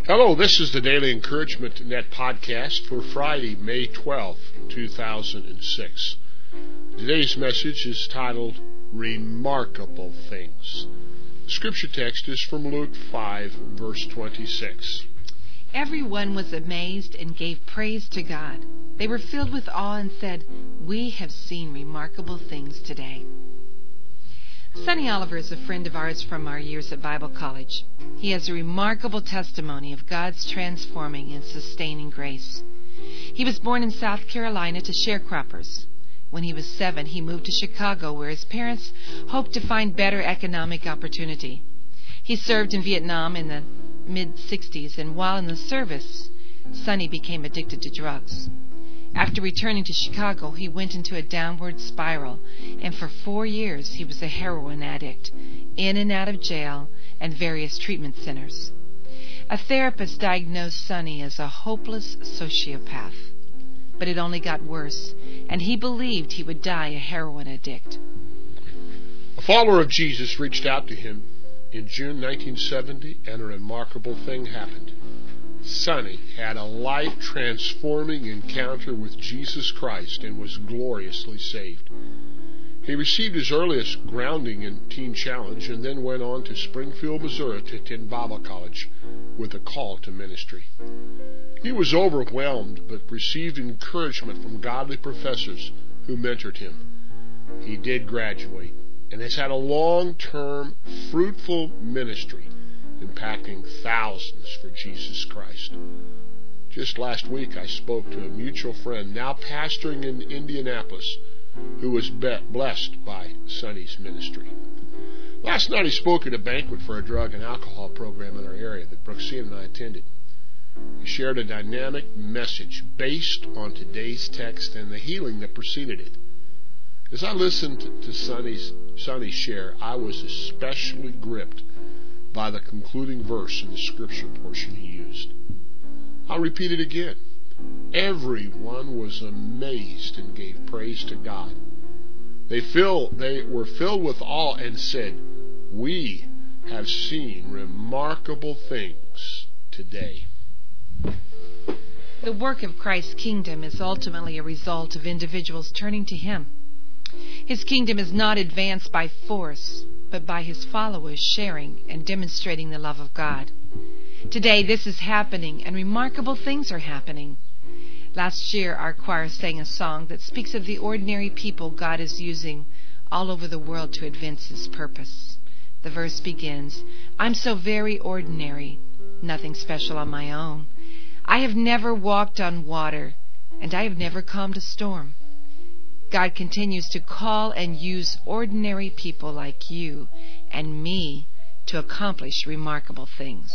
Hello, this is the Daily Encouragement Net podcast for Friday, May 12, 2006. Today's message is titled, Remarkable Things. The scripture text is from Luke 5, verse 26. Everyone was amazed and gave praise to God. They were filled with awe and said, "We have seen remarkable things today." Sonny Oliver is a friend of ours from our years at Bible College. He has a remarkable testimony of God's transforming and sustaining grace. He was born in South Carolina to sharecroppers. When he was 7, he moved to Chicago, where his parents hoped to find better economic opportunity. He served in Vietnam in the mid-60s, and while in the service, Sonny became addicted to drugs. After returning to Chicago, he went into a downward spiral, and for 4 years he was a heroin addict, in and out of jail and various treatment centers. A therapist diagnosed Sonny as a hopeless sociopath, but it only got worse, and he believed he would die a heroin addict. A follower of Jesus reached out to him in June 1970, and a remarkable thing happened. Sonny had a life-transforming encounter with Jesus Christ and was gloriously saved. He received his earliest grounding in Teen Challenge and then went on to Springfield, Missouri to attend Bible College with a call to ministry. He was overwhelmed but received encouragement from godly professors who mentored him. He did graduate and has had a long-term, fruitful ministry, impacting thousands for Jesus Christ. Just last week, I spoke to a mutual friend, now pastoring in Indianapolis, who was blessed by Sonny's ministry. Last night, he spoke at a banquet for a drug and alcohol program in our area that Brooksine and I attended. He shared a dynamic message based on today's text and the healing that preceded it. As I listened to Sonny's share, I was especially gripped by the concluding verse in the scripture portion he used. I'll repeat it again. Everyone was amazed and gave praise to God. They were filled with awe and said, "We have seen remarkable things today." The work of Christ's kingdom is ultimately a result of individuals turning to Him. His kingdom is not advanced by force, but by His followers sharing and demonstrating the love of God. Today, this is happening, and remarkable things are happening. Last year, our choir sang a song that speaks of the ordinary people God is using all over the world to advance His purpose. The verse begins, "I'm so very ordinary, nothing special on my own. I have never walked on water, and I have never calmed a storm." God continues to call and use ordinary people like you and me to accomplish remarkable things.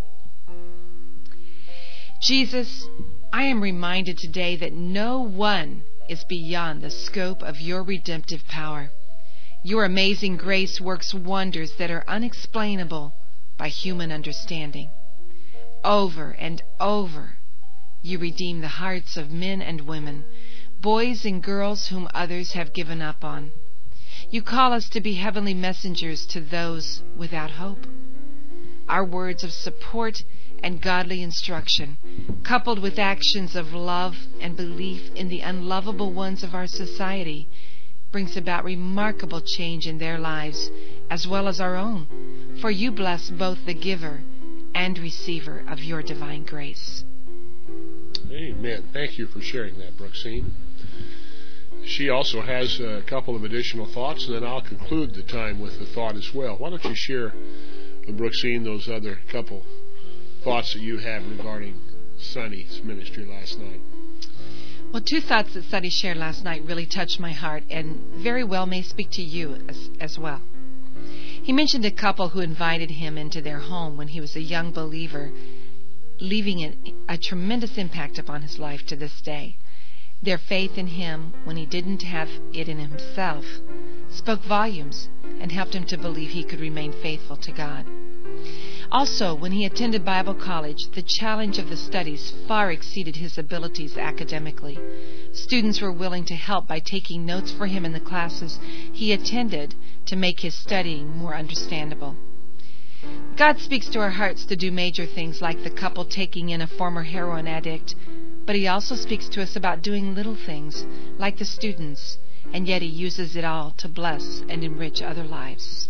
Jesus, I am reminded today that no one is beyond the scope of your redemptive power. Your amazing grace works wonders that are unexplainable by human understanding. Over and over, you redeem the hearts of men and women, boys and girls whom others have given up on. You call us to be heavenly messengers to those without hope. Our words of support and godly instruction, coupled with actions of love and belief in the unlovable ones of our society, brings about remarkable change in their lives as well as our own, for you bless both the giver and receiver of your divine grace. Amen. Thank you for sharing that, Brooksine. She also has a couple of additional thoughts, and then I'll conclude the time with a thought as well. Why don't you share with Brooksine those other couple thoughts that you have regarding Sonny's ministry last night? Well, 2 thoughts that Sonny shared last night really touched my heart and very well may speak to you as well. He mentioned a couple who invited him into their home when he was a young believer, leaving a tremendous impact upon his life to this day. Their faith in him, when he didn't have it in himself, spoke volumes and helped him to believe he could remain faithful to God. Also, when he attended Bible college, the challenge of the studies far exceeded his abilities academically. Students were willing to help by taking notes for him in the classes he attended to make his studying more understandable. God speaks to our hearts to do major things like the couple taking in a former heroin addict, but He also speaks to us about doing little things like the students, and yet He uses it all to bless and enrich other lives.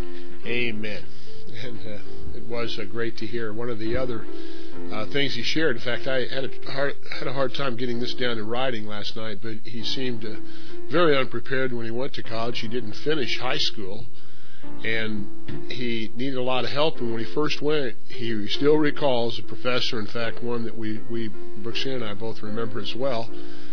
Amen. And it was great to hear. One of the other things he shared, in fact, I had a hard time getting this down in writing last night, but he seemed very unprepared when he went to college. He didn't finish high school, and he needed a lot of help. And when he first went, he still recalls a professor, in fact, one that we Brooksy and I both remember as well.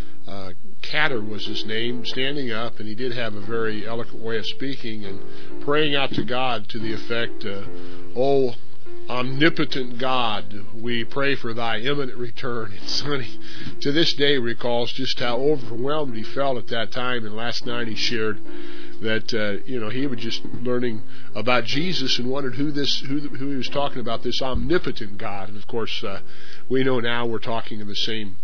Catter was his name, standing up, and he did have a very eloquent way of speaking and praying out to God to the effect, "Oh, omnipotent God, we pray for thy imminent return." And Sonny, to this day, recalls just how overwhelmed he felt at that time. And last night he shared that he was just learning about Jesus and wondered who he was talking about, this omnipotent God. And of course, we know now we're talking of the same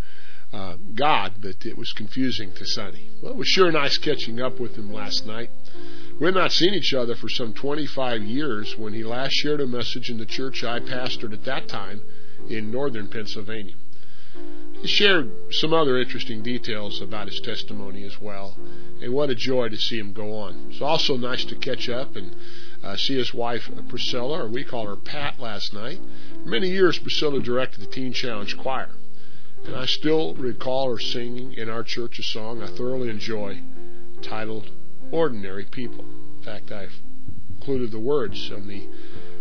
God, but it was confusing to Sonny. Well, it was sure nice catching up with him last night. We had not seen each other for some 25 years when he last shared a message in the church I pastored at that time in northern Pennsylvania. He shared some other interesting details about his testimony as well, and what a joy to see him go on. It's also nice to catch up and see his wife Priscilla, or we call her Pat, last night. For many years, Priscilla directed the Teen Challenge Choir, and I still recall her singing in our church a song I thoroughly enjoy titled "Ordinary People." In fact, I've included the words on the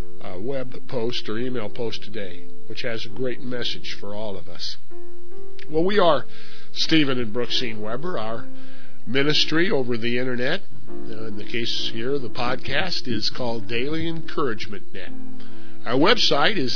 web post or email post today, which has a great message for all of us. Well, we are Stephen and Brooksine Weber. Our ministry over the internet, in the case here, the podcast, is called Daily Encouragement Net. Our website is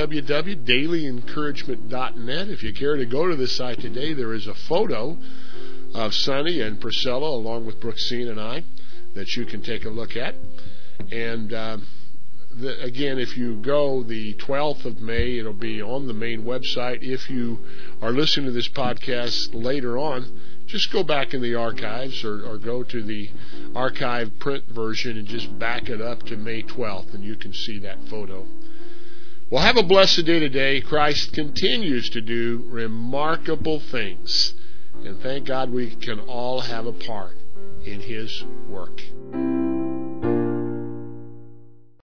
www.dailyencouragement.net. If you care to go to this site today, there is a photo of Sonny and Priscilla along with Brooksine and I that you can take a look at. And again, if you go the 12th of May, it'll be on the main website. If you are listening to this podcast later on, just go back in the archives or go to the archive print version and just back it up to May 12th, and you can see that photo. Well, have a blessed day today. Christ continues to do remarkable things, and thank God we can all have a part in His work.